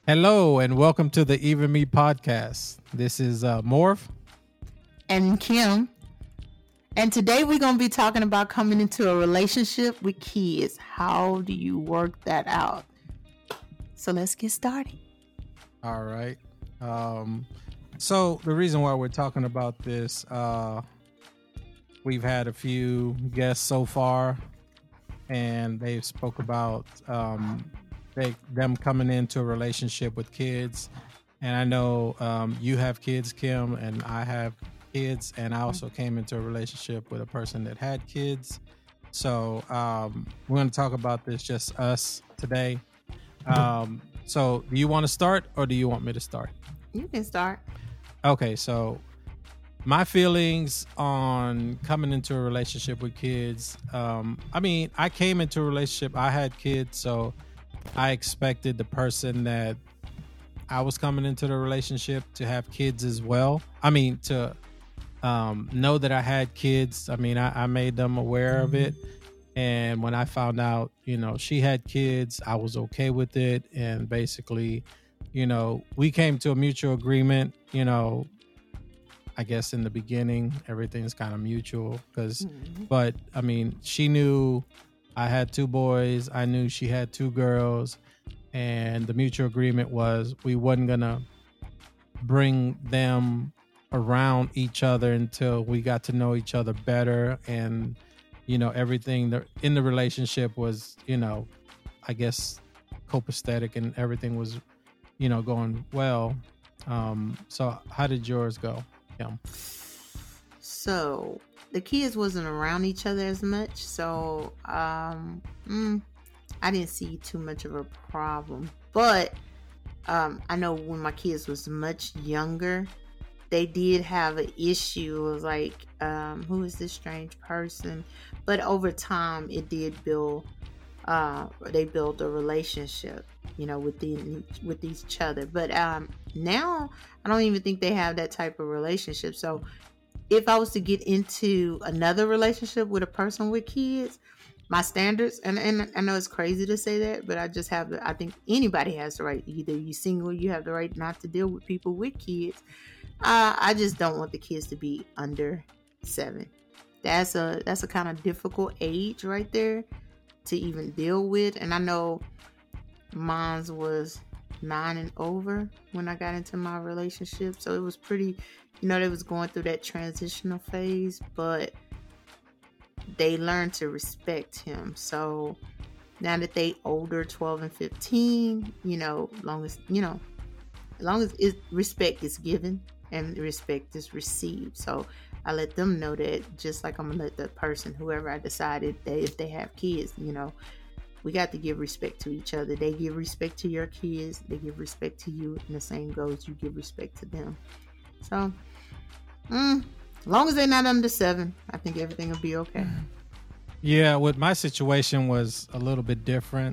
Hello and welcome to the Even Me podcast. This is Morph. And Kim. And today we're going to be talking about coming into a relationship with kids. How do you work that out? So let's get started. All right. So the reason why we're talking about this, we've had a few guests so far, and they've spoke about them coming into a relationship with kids. And I know you have kids, Kim, and I have kids, and I also came into a relationship with a person that had kids. So we're going to talk about this, just us today. So do you want to start or do you want me to start? You can start. Okay, so my feelings on coming into a relationship with kids. I came into a relationship, I had kids, so I expected the person that I was coming into the relationship to have kids as well. To know that I had kids. I made them aware of it. And when I found out, she had kids, I was okay with it. And basically, we came to a mutual agreement. I guess in the beginning, everything's kind of mutual but she knew I had two boys. I knew she had two girls. And the mutual agreement was we wasn't going to bring them around each other until we got to know each other better. And, everything in the relationship was, I guess, copacetic and everything was, going well. So how did yours go, Kim? So the kids wasn't around each other as much. So I didn't see too much of a problem. But I know when my kids was much younger, they did have an issue of like, who is this strange person? But over time, it did build. They built a relationship, with each other. But now, I don't even think they have that type of relationship. So, if I was to get into another relationship with a person with kids, my standards, and I know it's crazy to say that, but I think anybody has the right. Either you're single, you have the right not to deal with people with kids. I just don't want the kids to be under 7. That's a kind of difficult age right there to even deal with. And I know mine was 9 and over when I got into my relationship. So it was pretty, they was going through that transitional phase, but they learned to respect him. So now that they older, 12 and 15, long as respect is given and respect is received. So I let them know that, just like I'm gonna let the person, whoever I decided that if they have kids, we got to give respect to each other. They give respect to your kids, they give respect to you, and the same goes, you give respect to them. So as long as they're not under 7, I think everything will be okay. Yeah, with my situation was a little bit different.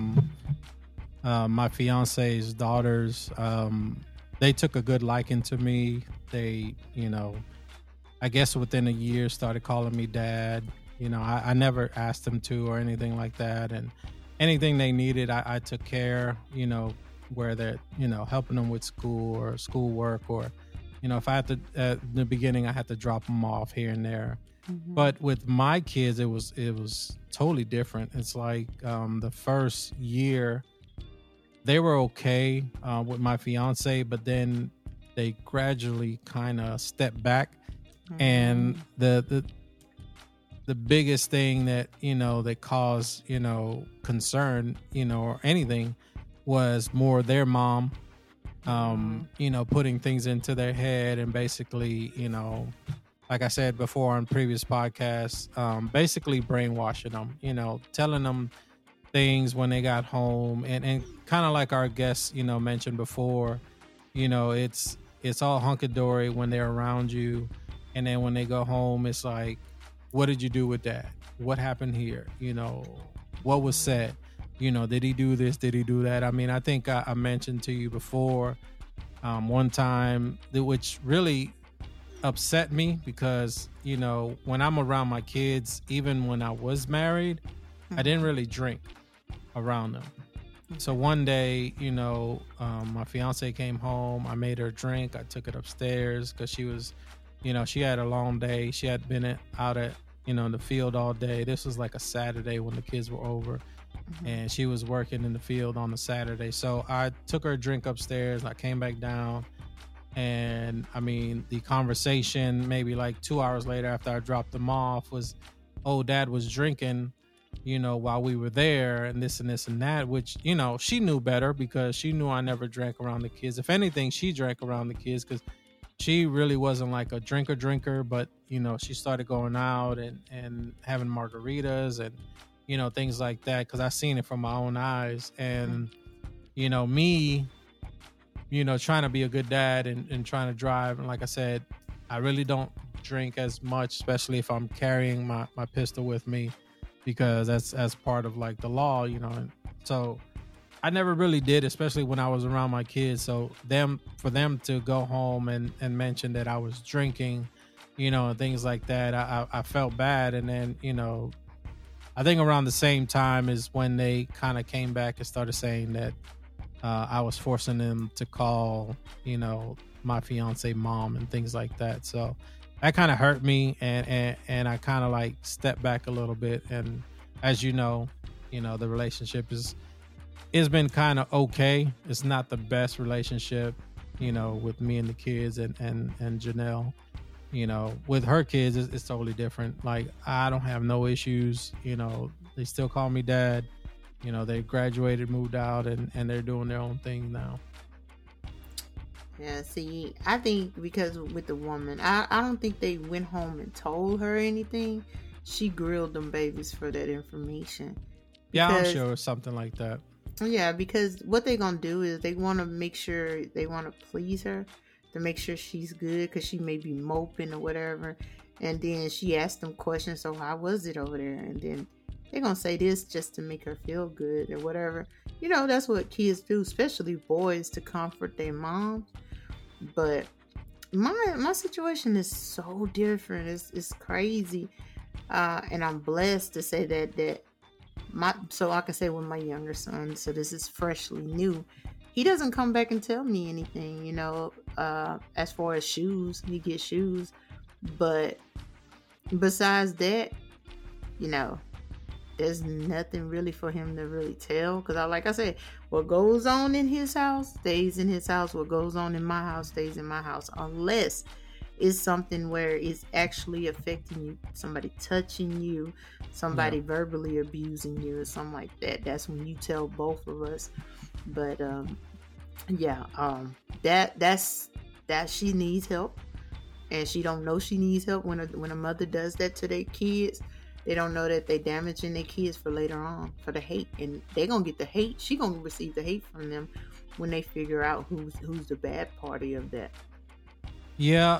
My fiance's daughters, they took a good liking to me. They, I guess within a year started calling me dad. I never asked them to or anything like that. And anything they needed, I took care, where they're, helping them with school or schoolwork, or, if I had to, at the beginning, I had to drop them off here and there. Mm-hmm. But with my kids, it was totally different. It's like the first year, they were okay with my fiance, but then they gradually kind of stepped back. Mm-hmm. And the biggest thing that, that caused, concern, or anything was more their mom, putting things into their head and basically, like I said before on previous podcasts, basically brainwashing them, telling them things when they got home, and kind of like our guests, mentioned before, it's all hunky-dory when they're around you. And then when they go home, it's like, what did you do with that? What happened here? What was said? Did he do this? Did he do that? I think I mentioned to you before one time, which really upset me because, when I'm around my kids, even when I was married, I didn't really drink around them. So Okay. one day, my fiance came home. I made her a drink. I took it upstairs because she was, she had a long day. She had been out at, in the field all day. This was like a Saturday when the kids were over, Hmm. and she was working in the field on the Saturday. So I took her a drink upstairs. I came back down, and I mean, the conversation maybe like 2 hours later after I dropped them off was, oh, dad was drinking, while we were there, and this and that, which, she knew better because she knew I never drank around the kids. If anything, she drank around the kids because she really wasn't like a drinker, but, she started going out and having margaritas and, things like that because I seen it from my own eyes. And, me, trying to be a good dad and trying to drive. And like I said, I really don't drink as much, especially if I'm carrying my pistol with me because that's as part of like the law, And so I never really did, especially when I was around my kids. So for them to go home and mention that I was drinking, and things like that, I felt bad. And then, I think around the same time is when they kind of came back and started saying that I was forcing them to call, my fiance mom and things like that. So that kind of hurt me, and I kind of like stepped back a little bit. And as the relationship it's been kind of okay. It's not the best relationship, with me and the kids and Janelle. With her kids, it's totally different. Like I don't have no issues. They still call me dad. They graduated, moved out, and they're doing their own thing now. Yeah, see, I think because with the woman, I don't think they went home and told her anything. She grilled them babies for that information. Yeah, I'm Because, sure it's something like that. yeah, because what they gonna do is they want to make sure they want to please her to make sure she's good because she may be moping or whatever. And then she asked them questions, so how was it over there? And then they're gonna say this just to make her feel good or whatever. That's what kids do, especially boys, to comfort their moms. But my situation is so different. It's crazy, and I'm blessed to say that my so I can say with my younger son. So this is freshly new. He doesn't come back and tell me anything. As far as shoes, he gets shoes, but besides that, you know, there's nothing really for him to really tell because like I said, what goes on in his house stays in his house. What goes on in my house stays in my house, unless it's something where it's actually affecting you, somebody touching you, Yeah. somebody verbally abusing you or something like that. That's when you tell both of us. But yeah, that she needs help, and she don't know she needs help when a mother does that to their kids. They don't know that they damaging their kids for later on for the hate, and they gonna get the hate. She gonna receive the hate from them when they figure out who's the bad party of that. Yeah.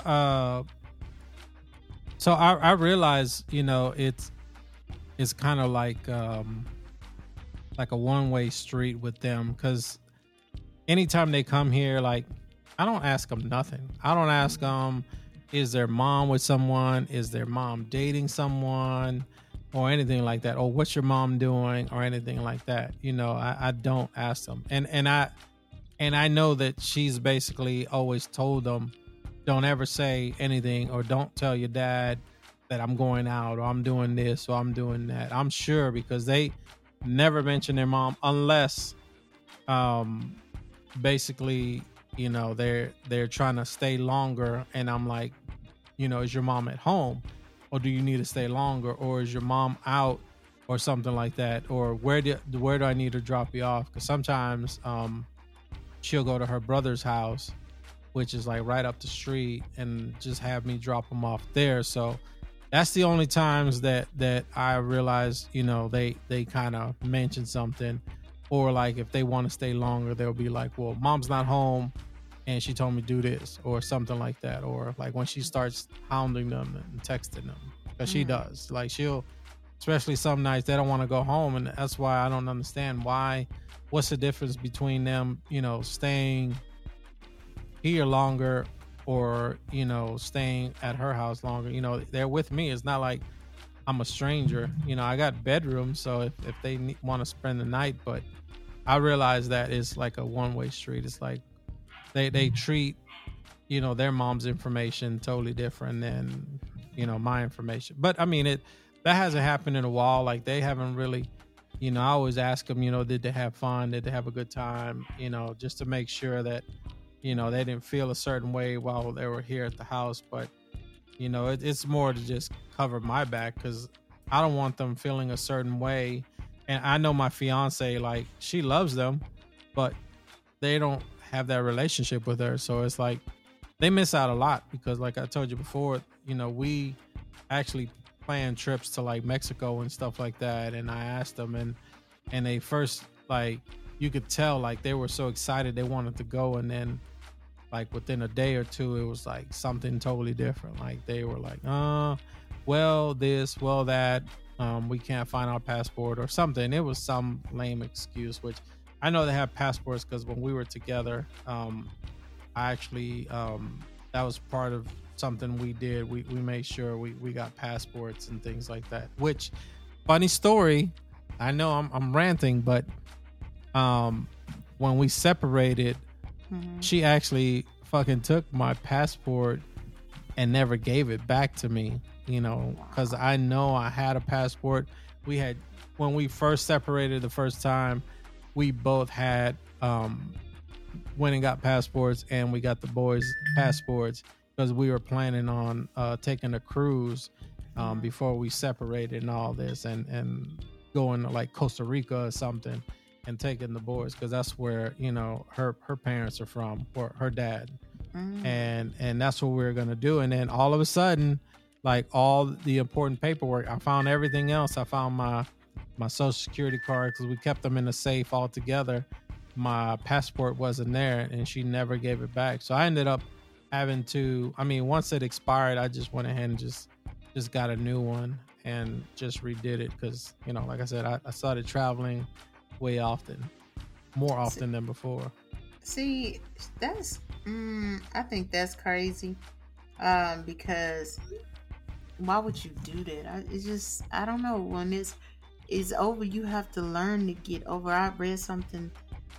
So I realize, it's kind of like a one-way street with them because anytime they come here, like I don't ask them nothing. I don't ask them, is their mom with someone? Is their mom dating someone? Or anything like that. Or what's your mom doing? Or anything like that. I don't ask them. And I know that she's basically always told them, don't ever say anything or don't tell your dad that I'm going out or I'm doing this or I'm doing that. I'm sure because they never mention their mom unless um basically, they're trying to stay longer and I'm like, is your mom at home or do you need to stay longer or is your mom out or something like that or where do I need to drop you off? Because sometimes she'll go to her brother's house, which is like right up the street, and just have me drop them off there. So that's the only times that I realize, they kind of mention something, or like if they want to stay longer, they'll be like, well, mom's not home and she told me to do this or something like that. Or like when she starts hounding them and texting them, because she Mm. does, like she'll, especially some nights they don't want to go home. And that's why I don't understand what's the difference between them, staying here longer or, staying at her house longer. They're with me. It's not like I'm a stranger. I got bedrooms. So if they want to spend the night, but I realize that it's like a one-way street. It's like they treat, their mom's information totally different than, my information. But I mean, that hasn't happened in a while. Like they haven't really, I always ask them, did they have fun? Did they have a good time? Just to make sure that, they didn't feel a certain way while they were here at the house. But, it's more to just cover my back, because I don't want them feeling a certain way. And I know my fiance, like, she loves them, but they don't have that relationship with her. So it's like they miss out a lot, because like I told you before, we actually plan trips to like Mexico and stuff like that. And I asked them, and they first, like, you could tell like they were so excited they wanted to go, and then like within a day or two it was like something totally different. Like they were like, well this, well that, we can't find our passport or something. It was some lame excuse, which I know they have passports, because when we were together, I actually, that was part of something we did. We made sure we got passports and things like that. Which, funny story, I know I'm ranting, but when we separated, she actually fucking took my passport and never gave it back to me, because I know I had a passport. When we first separated the first time, we both had went and got passports, and we got the boys' passports, because we were planning on taking a cruise before we separated and all this, and going to like Costa Rica or something, and taking the boys, because that's where her parents are from, or her dad. And that's what we were gonna do. And then all of a sudden, like all the important paperwork, I found everything else. I found my social security card, because we kept them in a safe all together. My passport wasn't there, and she never gave it back. So I ended up having to, once it expired, I just went ahead and just got a new one and just redid it, because like I said, I started traveling more often than before. See, that's I think that's crazy, because why would you do that? It's just, I don't know. When it's over, you have to learn to get over. I read something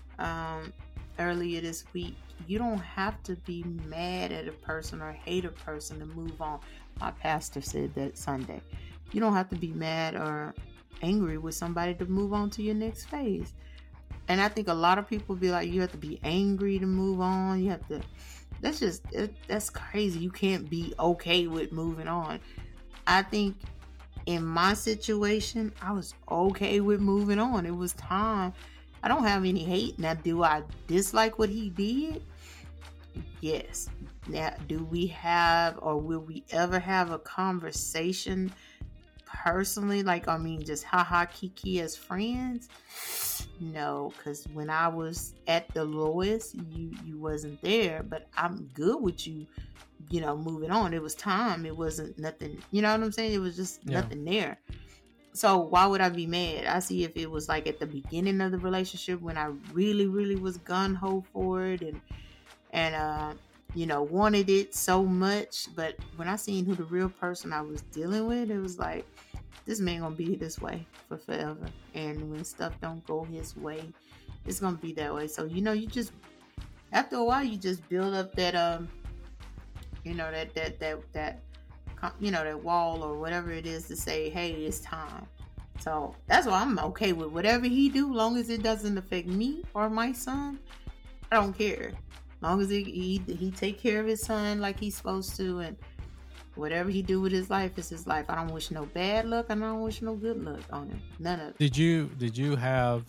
earlier this week. You don't have to be mad at a person or hate a person to move on. My pastor said that Sunday. You don't have to be mad or angry with somebody to move on to your next phase. And I think a lot of people be like, you have to be angry to move on. You have to, that's crazy. You can't be okay with moving on. I think in my situation, I was okay with moving on. It was time. I don't have any hate. Now, do I dislike what he did? Yes. Now, do we have, or will we ever have a conversation personally? Like, just haha kiki as friends? No, because when I was at the lowest, you wasn't there. But I'm good with you, moving on. It was time. It wasn't nothing. You know what I'm saying? It was just nothing there. So why would I be mad? I see if it was like at the beginning of the relationship, when I really, really was gung-ho for it and wanted it so much. But when I seen who the real person I was dealing with, it was like, this man gonna be this way for forever. And when stuff don't go his way, it's gonna be that way. So you just, after a while, you just build up that that wall or whatever it is to say, hey, it's time. So that's why I'm okay with whatever he do, long as it doesn't affect me or my son. I don't care, long as he take care of his son like he's supposed to, and whatever he do with his life is his life. I don't wish no bad luck, and I don't wish no good luck on him. None of it. Did you have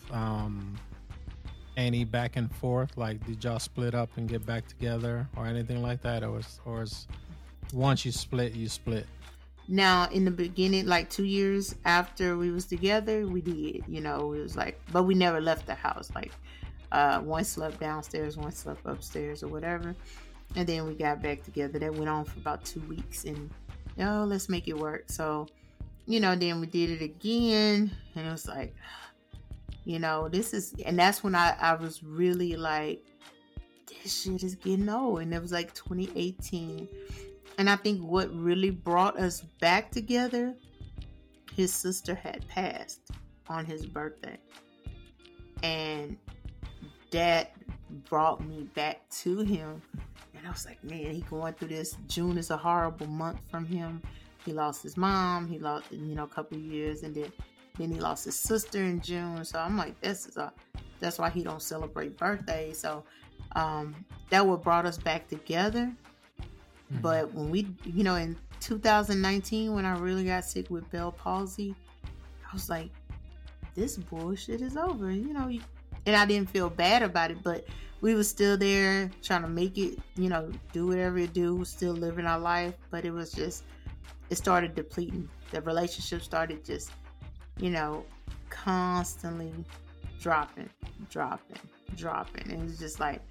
any back and forth? Like, did y'all split up and get back together or anything like that, or is once you split, you split? Now, in the beginning, like 2 years after we was together, we did. It was like, but we never left the house. Like, one slept downstairs, one slept upstairs, or whatever. And then we got back together. That went on for about 2 weeks, and let's make it work. So, then we did it again, and it was like, this is, and that's when I was really like, this shit is getting old. And it was like 2018. And I think what really brought us back together, his sister had passed on his birthday. And that brought me back to him. And I was like, man, he going through this. June is a horrible month from him. He lost his mom. He lost, a couple of years, and then he lost his sister in June. So I'm like, that's why he don't celebrate birthdays. So that what brought us back together. Mm-hmm. But when we, in 2019, when I really got sick with Bell palsy, I was like, this bullshit is over, and I didn't feel bad about it, but we were still there trying to make it, do whatever it do, still living our life. But it was just, it started depleting. The relationship started just, constantly dropping. And it was just like,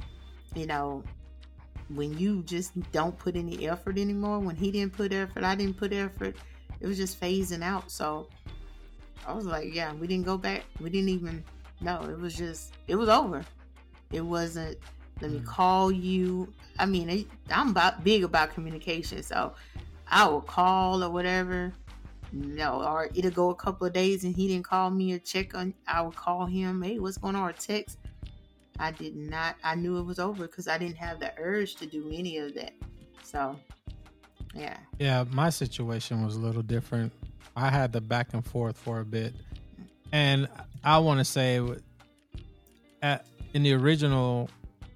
when you just don't put any effort anymore, when he didn't put effort, I didn't put effort, it was just phasing out. So I was like, yeah, we didn't go back. We didn't even, no, it was over. It wasn't, let me call you. I mean, I'm big about communication. So I will call or whatever. No, or it'll go a couple of days and he didn't call me or check on, I would call him. Hey, what's going on? Or text. I did not, I knew it was over because I didn't have the urge to do any of that. So, yeah. Yeah, my situation was a little different. I had the back and forth for a bit. And I want to say in the originally,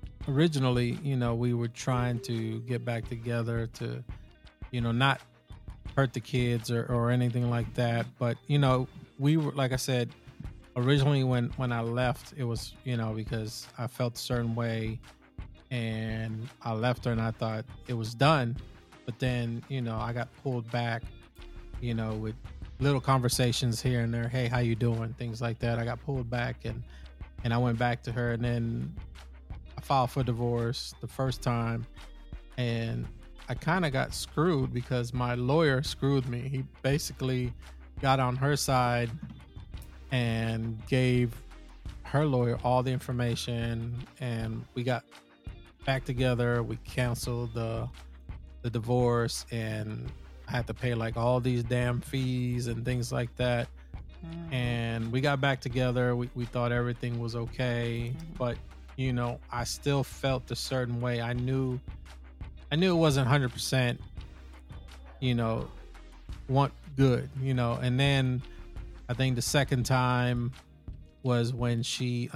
we were trying to get back together to, not hurt the kids or anything like that. But, we were, like I said, originally when I left, it was, because I felt a certain way and I left her and I thought it was done. But then, I got pulled back, with little conversations here and there. Hey, how you doing? Things like that. I got pulled back and I went back to her, and then I filed for divorce the first time, and I kind of got screwed because my lawyer screwed me. He basically got on her side and gave her lawyer all the information, and we got back together. We canceled the divorce, and I had to pay like all these damn fees and things like that. And we got back together. We thought everything was okay, but I still felt a certain way. I knew it wasn't 100%, want good, and then I think the second time was when she,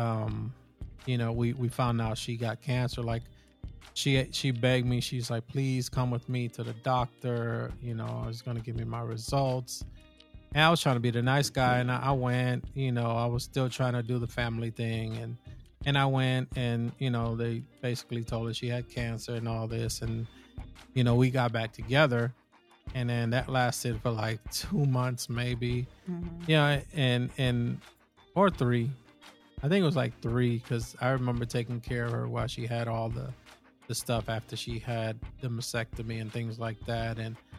we found out she got cancer. Like she begged me. She's like, please come with me to the doctor. I was going to give me my results. And I was trying to be the nice guy. And I went, I was still trying to do the family thing. And I went and, they basically told her she had cancer and all this. And, we got back together. And then that lasted for like 2 months, maybe. And or 3. I think it was like 3, because I remember taking care of her while she had all the stuff after she had the mastectomy and things like that.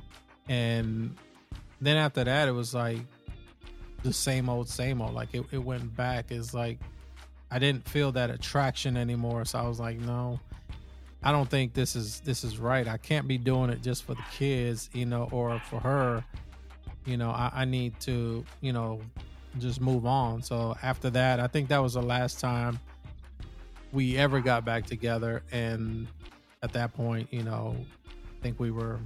And then after that, it was like the same old. Like it went back. It's like I didn't feel that attraction anymore. So I was like, no, I don't think this is right. I can't be doing it just for the kids, or for her. I need to, just move on. So after that, I think that was the last time we ever got back together. And at that point, I think we were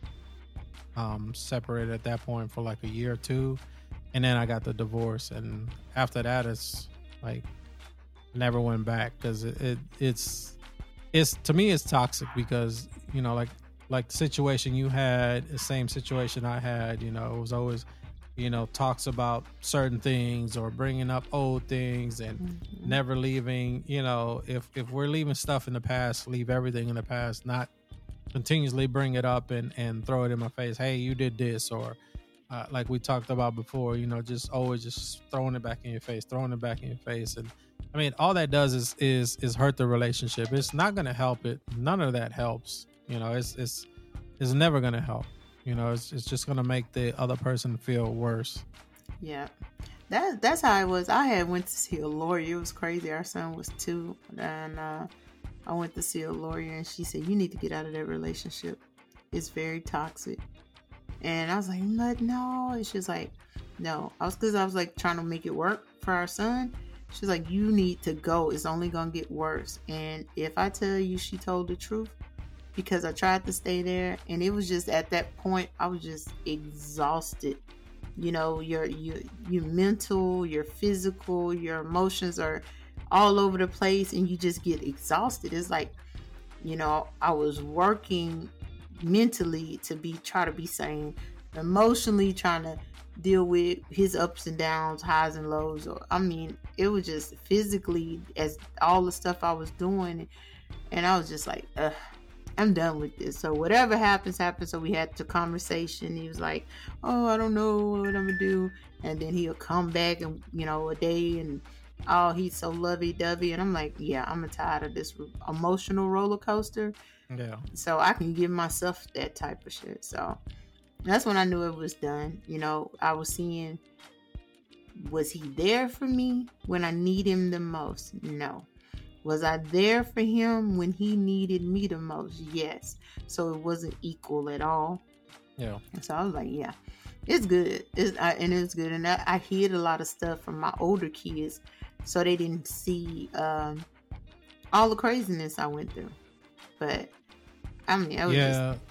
separated at that point for like a year or 2. And then I got the divorce. And after that, it's like never went back, because it's to me, it's toxic, because, like the situation you had, the same situation I had, it was always, talks about certain things or bringing up old things and never leaving, if we're leaving stuff in the past, leave everything in the past, not continuously bring it up and throw it in my face. Hey, you did this, or like we talked about before, just always just throwing it back in your face. And I mean, all that does is hurt the relationship. It's not going to help it. None of that helps. It's never going to help. It's just going to make the other person feel worse. Yeah. That's how it was. I had went to see a lawyer. It was crazy. Our son was 2, and I went to see a lawyer, and she said, you need to get out of that relationship. It's very toxic. And I was like, no. And she was like, no. Because I was like trying to make it work for our son. She's like, you need to go. It's only gonna get worse. And if I tell you she told the truth, because I tried to stay there, and it was just at that point I was just exhausted. You know, your mental, your physical, your emotions are all over the place, and you just get exhausted. It's like, you know, I was working mentally to try to be sane, emotionally trying to deal with his ups and downs, highs and lows. Or I mean, it was just physically, as all the stuff I was doing, and I was just like, ugh, I'm done with this. So whatever happens, happens. So we had the conversation. He was like, oh, I don't know what I'm gonna do. And then he'll come back and, you know, a day, and oh, he's so lovey-dovey. And I'm like, yeah, I'm tired of this emotional roller coaster. Yeah. So I can give myself that type of shit. So that's when I knew it was done. You know, I was seeing, was he there for me when I need him the most? No. Was I there for him when he needed me the most? Yes. So it wasn't equal at all. Yeah. And so I was like, yeah, it's good. And it's good. And I hid a lot of stuff from my older kids, so they didn't see all the craziness I went through. But I mean, I was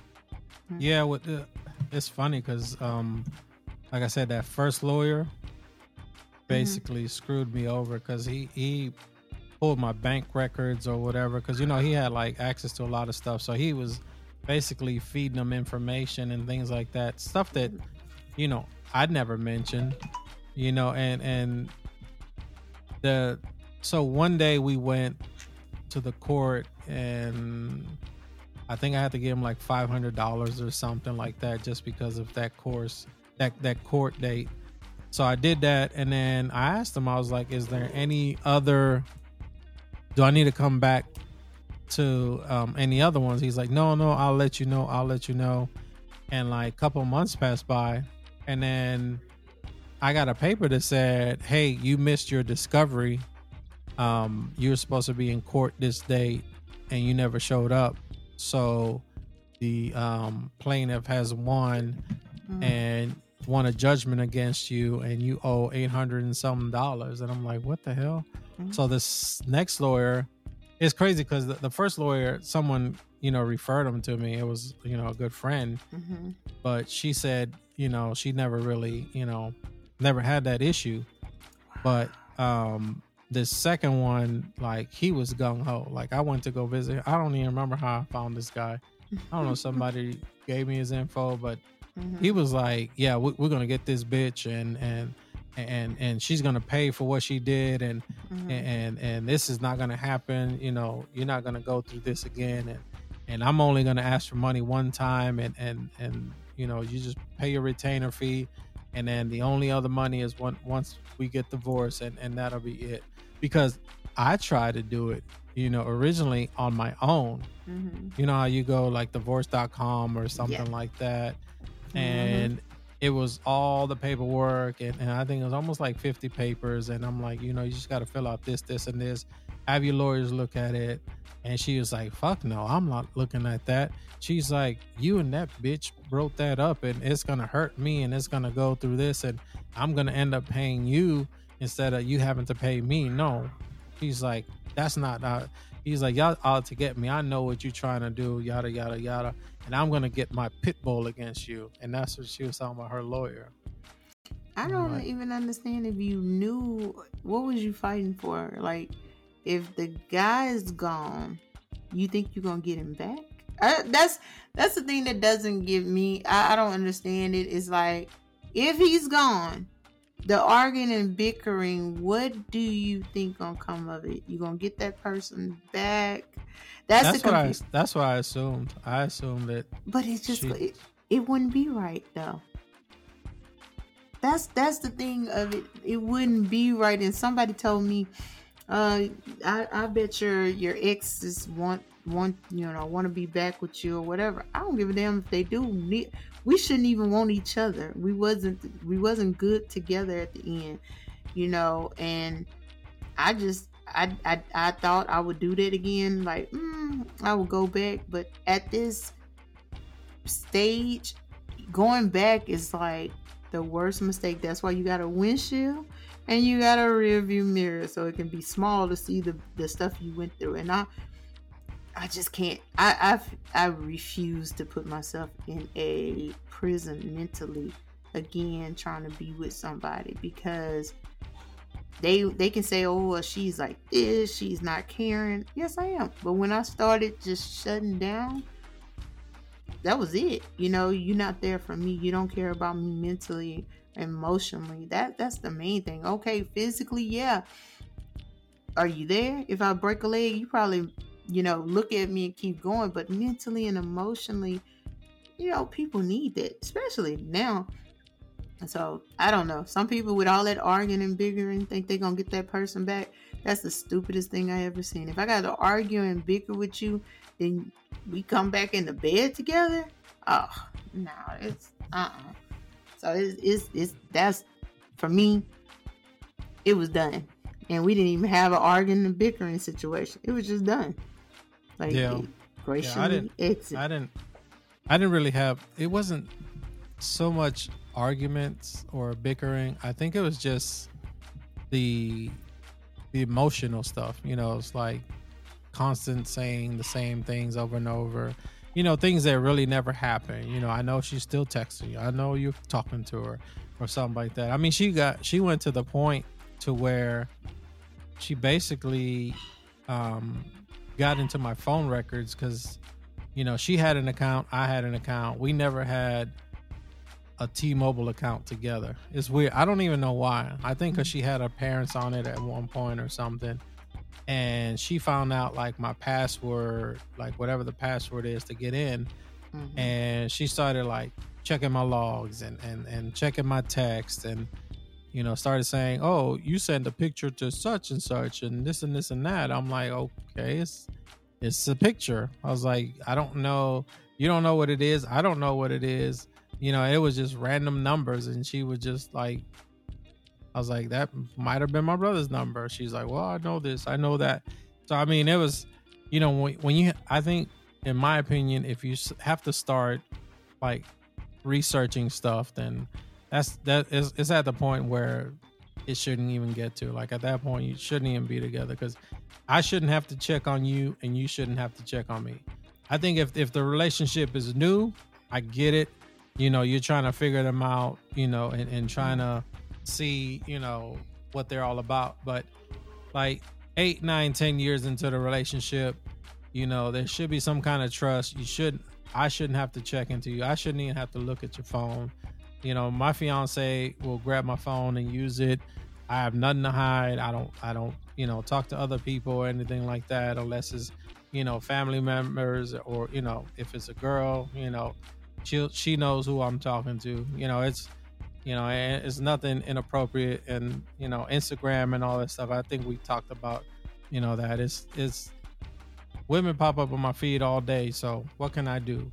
it's funny because like I said, that first lawyer basically screwed me over because he pulled my bank records or whatever, because, you know, he had like access to a lot of stuff, so he was basically feeding them information and things like that, stuff that, you know, I'd never mentioned, you know. And so one day we went to the court, and I think I had to give him like $500 or something like that, just because of that court date. So I did that, and then I asked him, I was like, is there any other, do I need to come back to any other ones? He's like, no, I'll let you know. And like a couple months passed by, and then I got a paper that said, hey, you missed your discovery. You were supposed to be in court this date and you never showed up. So the plaintiff has won and won a judgment against you, and you owe $800 and something. And I'm like, what the hell? So this next lawyer, it's crazy because the first lawyer, someone, you know, referred him to me. It was, you know, a good friend, but she said, you know, she never really, you know, never had that issue. But this second one, like, he was gung-ho. Like, I went to go visit. I don't even remember how I found this guy. I don't know, somebody gave me his info, but he was like, yeah, we're gonna get this bitch, and she's gonna pay for what she did, and this is not gonna happen. You know, you're not gonna go through this again, and I'm only gonna ask for money one time, and you know, you just pay your retainer fee, and then the only other money is once we get divorced, and that'll be it. Because I tried to do it, you know, originally on my own. You know how you go like divorce.com or something like that, and it was all the paperwork, and I think it was almost like 50 papers, and I'm like, you know, you just got to fill out this and this, have your lawyers look at it. And she was like, fuck no, I'm not looking at that. She's like, you and that bitch wrote that up, and it's gonna hurt me, and it's gonna go through this, and I'm gonna end up paying you instead of you having to pay me. No. He's like, that's not he's like, y'all out to get me. I know what you're trying to do, yada yada yada, and I'm gonna get my pit bull against you. And that's what she was talking about, her lawyer. I don't even understand, if you knew, what was you fighting for? Like, if the guy is gone, you think you're gonna get him back? That's the thing that doesn't give me, I don't understand it. It's like, if he's gone, the arguing and bickering, what do you think gonna come of it? You gonna get that person back? That's what I assumed. I assumed that, but it's just it wouldn't be right though. That's the thing of it. It wouldn't be right. And somebody told me, I bet your exes want to be back with you or whatever. I don't give a damn if they do. We shouldn't even want each other. We wasn't good together at the end, you know. And I thought I would do that again. Like, I would go back, but at this stage, going back is like the worst mistake. That's why you got a windshield, and you got a rear view mirror so it can be small to see the stuff you went through. And I just can't. I refuse to put myself in a prison mentally again, trying to be with somebody, because they can say, oh, well, she's like this, she's not caring. Yes, I am. But when I started just shutting down, that was it. You're not there for me. You don't care about me mentally, emotionally. That's the main thing. Okay, physically, yeah. Are you there? If I break a leg, you probably, look at me and keep going. But mentally and emotionally, people need that, especially now. So I don't know. Some people with all that arguing and bickering think they're gonna get that person back. That's the stupidest thing I ever seen. If I got to argue and bicker with you, then we come back in the bed together. Oh no, it's So it's that's, for me, it was done, and we didn't even have an arguing and bickering situation. It was just done. Like, graciously exit. I didn't really have. It wasn't so much arguments or bickering. I think it was just the emotional stuff. It's like constant saying the same things over and over. Things that really never happen. I know she's still texting you. I know you're talking to her or something like that. I mean, she went to the point to where she basically got into my phone records because, she had an account, I had an account. We never had a T-Mobile account together. It's weird. I don't even know why. I think because she had her parents on it at one point or something. And she found out like my password, like whatever the password is to get in. Mm-hmm. And she started like checking my logs and checking my text and, started saying, oh, you sent a picture to such and such and this and this and that. I'm like, okay, it's a picture. I was like, I don't know. You don't know what it is. I don't know what it is. It was just random numbers. And she was just like, I was like, that might have been my brother's number. She's like, well, I know this, I know that. So, I mean, it was, when you, I think, in my opinion, if you have to start like researching stuff, then it's at the point where it shouldn't even get to. Like at that point, you shouldn't even be together, because I shouldn't have to check on you and you shouldn't have to check on me. I think if the relationship is new, I get it. You're trying to figure them out, and trying to see, what they're all about. But like 8, 9, 10 years into the relationship, there should be some kind of trust. I shouldn't have to check into you. I shouldn't even have to look at your phone. My fiance will grab my phone and use it. I have nothing to hide. I don't, talk to other people or anything like that, unless it's, family members, or, if it's a girl, she knows who I'm talking to. It's nothing inappropriate. And, Instagram and all that stuff, I think we talked about, that it's women pop up on my feed all day. So what can I do?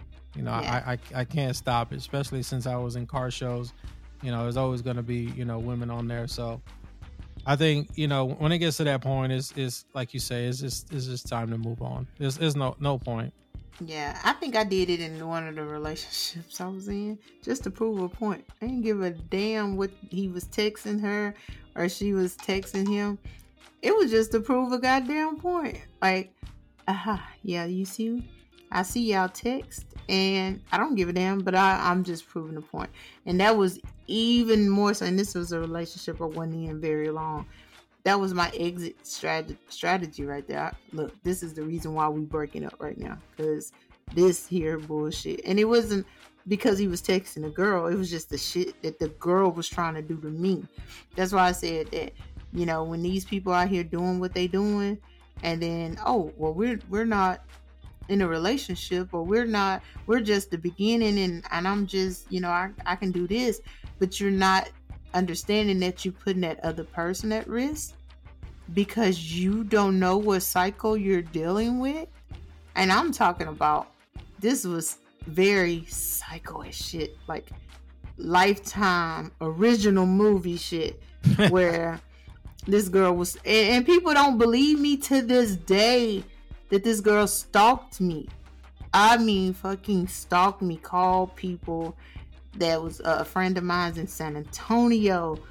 I can't stop it, especially since I was in car shows. There's always going to be, women on there. So I think, when it gets to that point, is like you say, it's just time to move on. There's no point. Yeah, I think I did it in one of the relationships I was in, just to prove a point. I didn't give a damn what he was texting her or she was texting him. It was just to prove a goddamn point. Like, yeah, you see, I see y'all text, and I don't give a damn, but I'm just proving a point. And that was even more so, and this was a relationship I wasn't in very long. That was my exit strategy right there. Look, this is the reason why we breaking up right now, because this here bullshit. And it wasn't because he was texting a girl. It was just the shit that the girl was trying to do to me. That's why I said that, when these people out here doing what they doing, and then, oh, well, we're not in a relationship, or we're just the beginning, and I'm just, I can do this, but you're not understanding that you're putting that other person at risk because you don't know what cycle you're dealing with. And I'm talking about, this was very psycho as shit, like Lifetime original movie shit, where this girl was, and people don't believe me to this day that this girl stalked me. I mean, fucking stalked me, called people that was a friend of mine in San Antonio,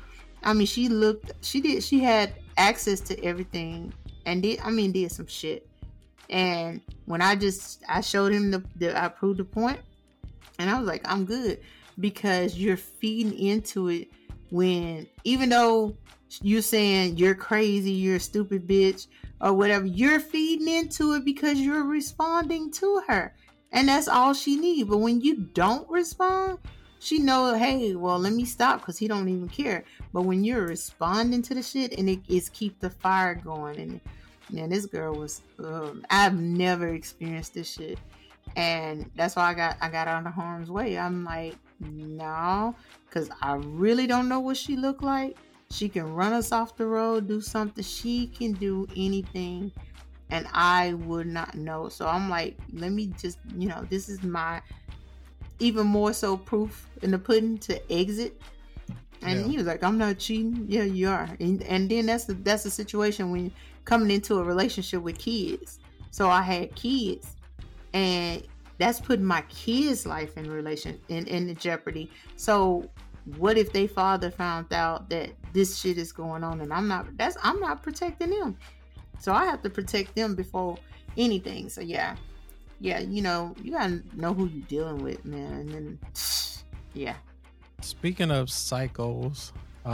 I mean, she had access to everything, and did some shit. And when I showed him I proved the point, and I was like, I'm good, because you're feeding into it when, even though you're saying you're crazy, you're a stupid bitch, or whatever, you're feeding into it because you're responding to her, and that's all she needs. But when you don't respond, she knows, hey, well, let me stop, because he don't even care. But when you're responding to the shit, and it's keep the fire going. And man, this girl was, I've never experienced this shit. And that's why I got out of harm's way. I'm like, no, because I really don't know what she looked like. She can run us off the road, do something. She can do anything, and I would not know. So I'm like, let me just, this is my even more so proof in the pudding to exit. And he was like, I'm not cheating. Yeah, you are. And then that's the situation when you're coming into a relationship with kids. So I had kids, and that's putting my kids' life in jeopardy. So what if their father found out that this shit is going on, and I'm not protecting them. So I have to protect them before anything. So yeah, you gotta know who you're dealing with, man. And then yeah. Speaking of cycles,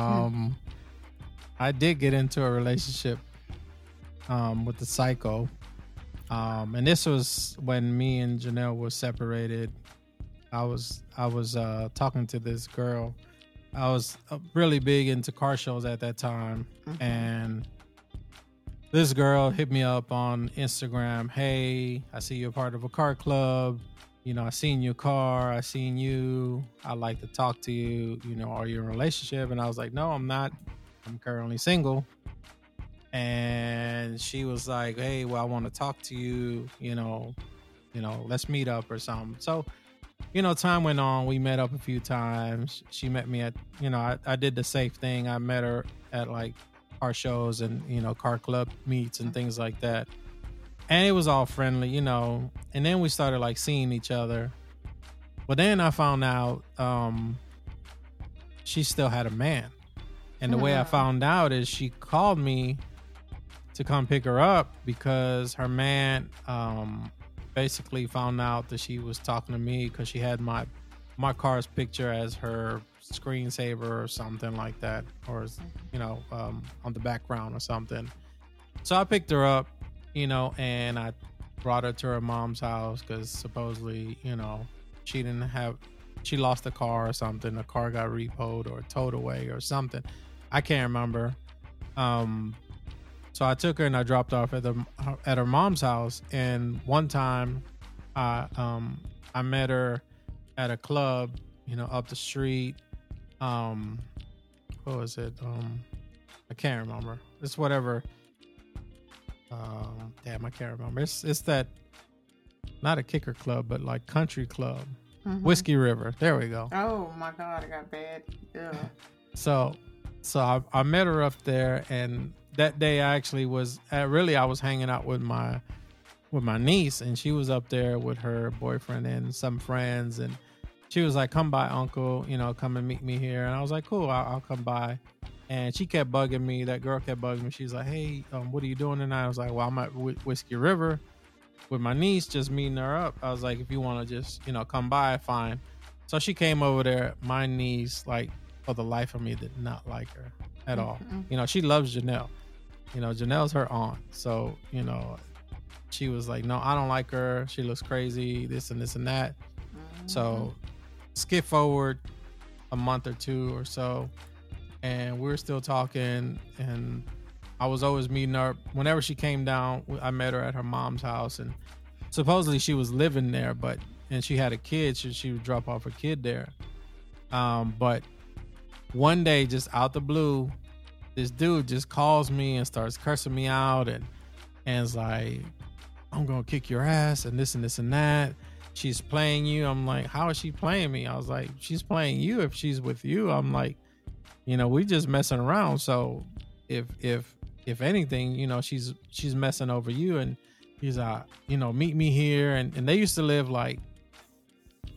I did get into a relationship with the psycho. And this was when me and Janelle were separated. I was talking to this girl. I was really big into car shows at that time, and this girl hit me up on Instagram. Hey, I see you're part of a car club. I seen your car. I seen you. I'd like to talk to you. Are you in a relationship? And I was like, no, I'm not. I'm currently single. And she was like, hey, well, I want to talk to you. Let's meet up or something. So, time went on. We met up a few times. She met me at, I did the safe thing. I met her at like car shows and, car club meets and things like that. And it was all friendly, and then we started like seeing each other. But then I found out she still had a man. And the way I found out is she called me to come pick her up because her man basically found out that she was talking to me because she had my car's picture as her screensaver or something like that, or on the background or something. So I picked her up, and I brought her to her mom's house because supposedly, she lost a car or something. The car got repoed or towed away or something. I can't remember. So I took her and I dropped off at her mom's house. And one time, I met her at a club, up the street. What was it? I can't remember. It's whatever. Damn, I can't remember. It's that, not a kicker club, but like country club. Whiskey River. There we go. Oh my God, I got bad. Yeah. So I met her up there, and that day I actually was I was hanging out with my niece, and she was up there with her boyfriend and some friends, and she was like, come by, uncle, come and meet me here. And I was like, cool, I'll come by. And she kept bugging me. That girl kept bugging me. She's like, hey, what are you doing tonight? I was like, well, I'm at Whiskey River with my niece, just meeting her up. I was like, if you want to just, come by, fine. So she came over there. My niece, like, for the life of me, did not like her at all. She loves Janelle. Janelle's her aunt. So, she was like, no, I don't like her. She looks crazy, this and this and that. So skip forward a month or two or so, and we were still talking, and I was always meeting her. Whenever she came down, I met her at her mom's house, and supposedly she was living there, and she had a kid, so she would drop off her kid there. But one day, just out the blue, this dude just calls me and starts cursing me out, and it's like, I'm gonna kick your ass and this and this and that. She's playing you. I'm like, how is she playing me? I was like, she's playing you if she's with you. I'm like, we just messing around. So if anything, she's messing over you. And he's meet me here. And they used to live like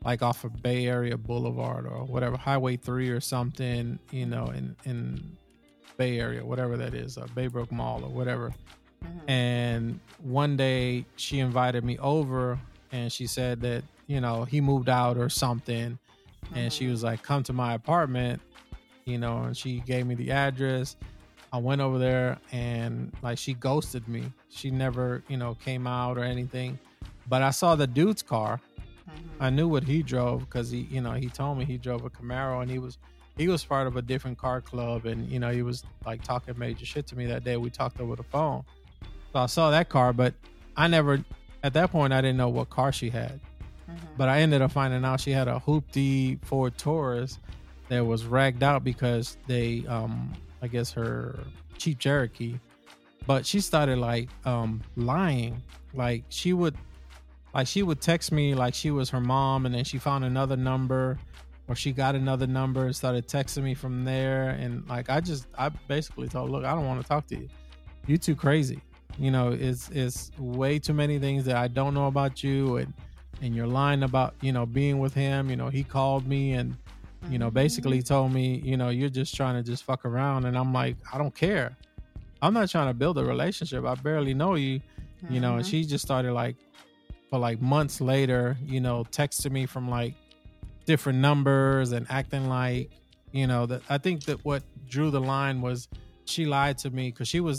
like off of Bay Area Boulevard or whatever, Highway 3 or something, you know, in Bay Area, whatever that is, Baybrook Mall or whatever. And one day she invited me over and she said that, you know, he moved out or something. And she was like, come to my apartment, you know, and she gave me the address. I went over there and like she ghosted me. She never, you know, came out or anything. But I saw the dude's car. I knew what he drove because he, you know, he told me he drove a Camaro and he was part of a different car club. And, you know, he was like talking major shit to me that day. We talked over the phone. So I saw that car, but I never, at that point, I didn't know what car she had. But I ended up finding out she had a hoopty Ford Taurus that was ragged out because they, I guess her Jeep Cherokee, but she started like lying. Like she would text me like she was her mom, and then she found another number, or she got another number and started texting me from there. And like I basically told her, look, I don't want to talk to you. You too crazy. You know, it's way too many things that I don't know about you, and you're lying about, you know, being with him. You know, he called me and, you know, basically told me, you know, you're just trying to just fuck around. And I'm like, I don't care. I'm not trying to build a relationship. I barely know you, you know. And she just started like, for like months later, you know, texting me from like different numbers and acting like, you know, that I think that what drew the line was she lied to me because she was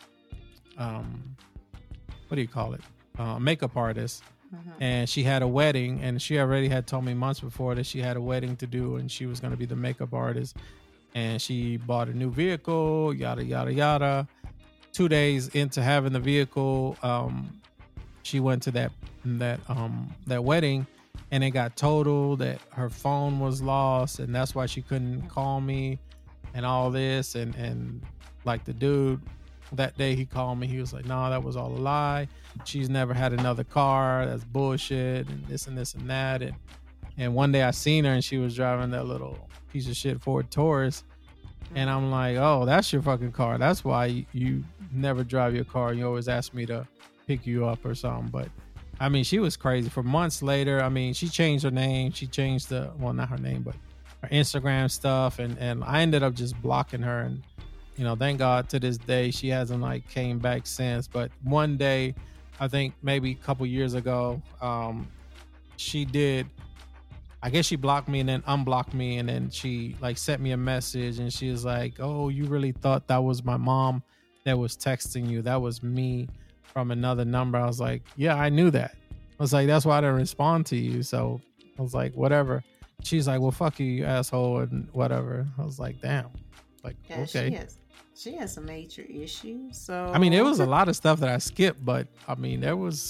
what do you call it? Makeup artist. And she had a wedding, and she already had told me months before that she had a wedding to do and she was going to be the makeup artist. And she bought a new vehicle, yada, yada, yada. 2 days into having the vehicle, she went to that wedding, and it got totaled, that her phone was lost, and that's why she couldn't call me and all this. And like the dude, that day he called me, he was like, no, that was all a lie. She's never had another car. That's bullshit, and this and this and that. And one day I seen her and she was driving that little piece of shit Ford Taurus. And I'm like, oh, that's your fucking car. That's why you never drive your car. You always ask me to pick you up or something. But I mean, she was crazy. For months later, I mean, she changed her name. She changed not her name, but her Instagram stuff. And I ended up just blocking her. And, you know, thank God to this day, she hasn't like came back since. But one day, I think maybe a couple years ago, she did, I guess she blocked me and then unblocked me. And then she like sent me a message and she was like, oh, you really thought that was my mom that was texting you? That was me from another number. I was like, yeah, I knew that. I was like, that's why I didn't respond to you. So I was like, whatever. She's like, well, fuck you, you asshole, and whatever. I was like, damn. Like, yeah, okay. She has some major issues. So I mean, there was a lot of stuff that I skipped, but I mean, there was,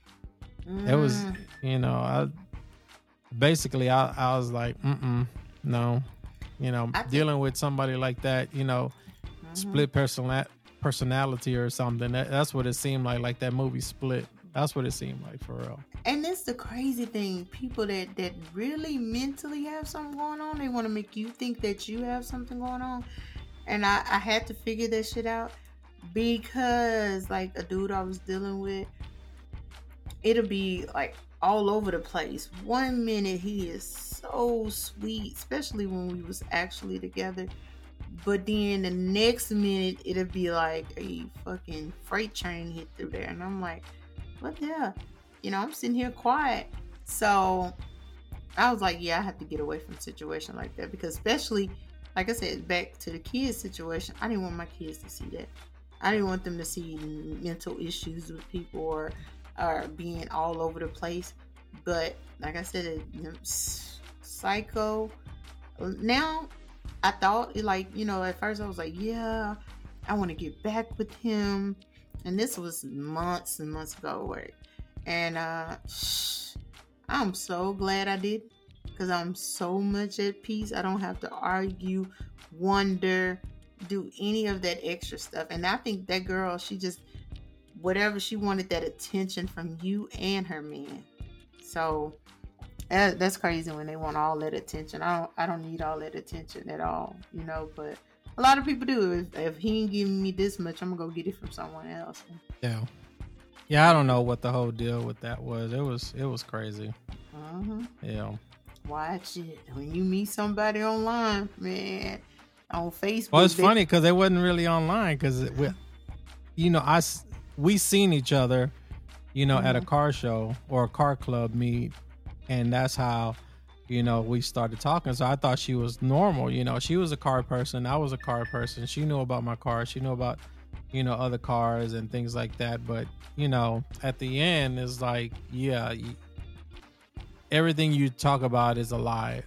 you know, I was like, no, you know, dealing with somebody like that, you know, split personality or something. That's what it seemed like that movie Split. That's what it seemed like, for real. And that's the crazy thing. People that really mentally have something going on, they want to make you think that you have something going on. And I had to figure that shit out, because like a dude I was dealing with, it'll be like all over the place. 1 minute he is so sweet, especially when we was actually together. But then the next minute it'll be like a fucking freight train hit through there. And I'm like, what the hell? You know, I'm sitting here quiet. So I was like, yeah, I have to get away from a situation like that, because especially, like I said, back to the kids situation, I didn't want my kids to see that. I didn't want them to see mental issues with people or being all over the place. But like I said, psycho. Now, I thought, like, you know, at first I was like, yeah, I want to get back with him. And this was months and months ago, right? And I'm so glad I did, because I'm so much at peace. I don't have to argue, wonder, do any of that extra stuff. And I think that girl, she just, whatever, she wanted that attention from you and her man. So that's crazy when they want all that attention. I don't need all that attention at all, you know. But a lot of people do. If he ain't giving me this much, I'm gonna go get it from someone else. Yeah, I don't know what the whole deal with that was. It was crazy. Yeah. Watch it when you meet somebody online, man. On Facebook. Well, it's funny because they wasn't really online because we seen each other, at a car show or a car club meet, and that's how, we started talking. So I thought she was normal. She was a car person. I was a car person. She knew about my car. She knew about, other cars and things like that. But, at the end, it's like, yeah, everything you talk about is a lie.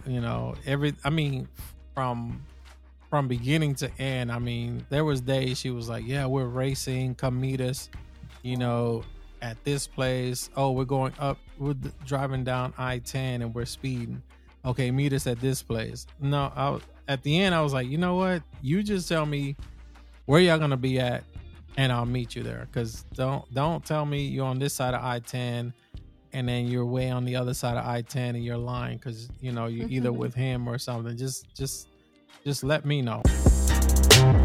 From beginning to end, there was days she was like, yeah, we're racing, come meet us, at this place. Oh, we're going up, we're driving down I-10 and we're speeding. Okay, meet us at this place. No, at the end I was like, you know what, you just tell me where y'all gonna be at and I'll meet you there. Because don't tell me you're on this side of I-10 and then you're way on the other side of I-10 and you're lying because you're either with him or something. Just let me know.